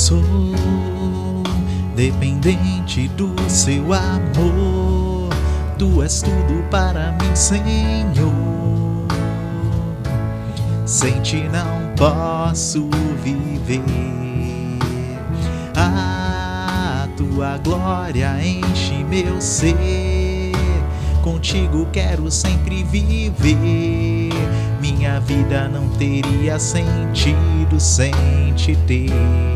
sou dependente do seu amor. Tu és tudo para mim, Senhor. Sem ti não posso viver. A tua glória enche meu ser. Contigo quero sempre viver. Minha vida não teria sentido sem te ter.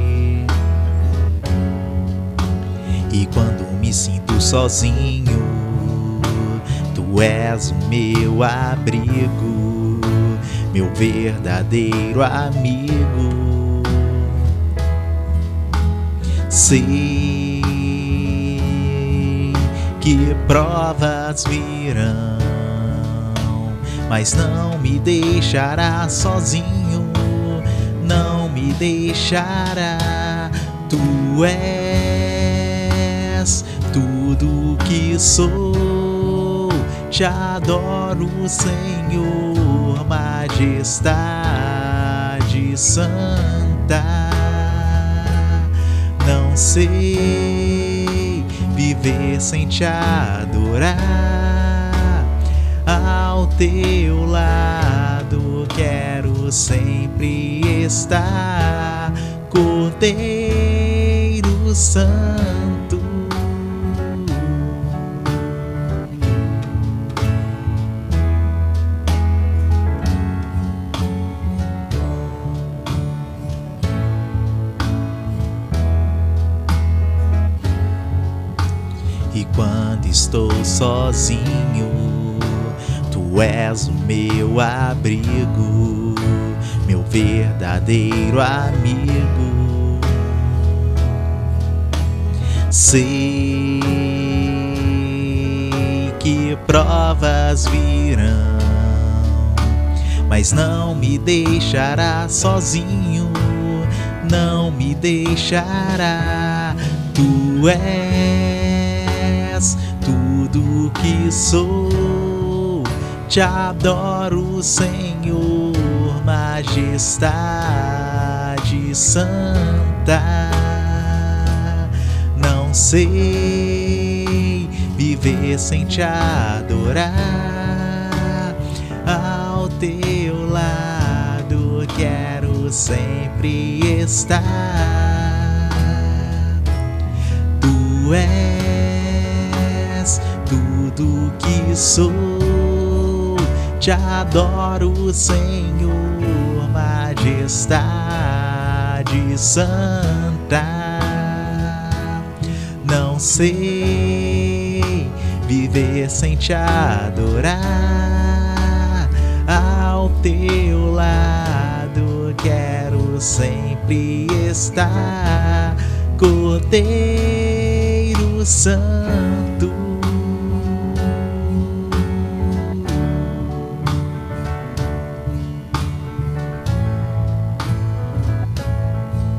E quando me sinto sozinho, tu és o meu abrigo, meu verdadeiro amigo. Sei que provas virão, mas não me deixará sozinho, não me deixará. Tu és tudo que sou, te adoro, Senhor, majestade santa. Não sei viver sem te adorar. Ao teu lado quero sempre estar, Cordeiro Santo. E quando estou sozinho, tu és o meu abrigo, meu verdadeiro amigo. Sei que provas virão, mas não me deixará sozinho, não me deixará. Tu és tudo que sou, te adoro, Senhor, majestade santa. Não sei viver sem te adorar. Ao teu lado quero sempre estar. Tu és tudo que sou, te adoro, Senhor, majestade santa. Não sei viver sem te adorar. Ao teu lado quero sempre estar, Cordeiro Santo.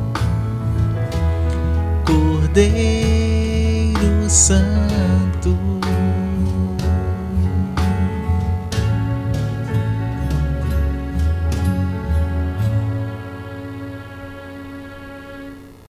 Cordeiro Santo.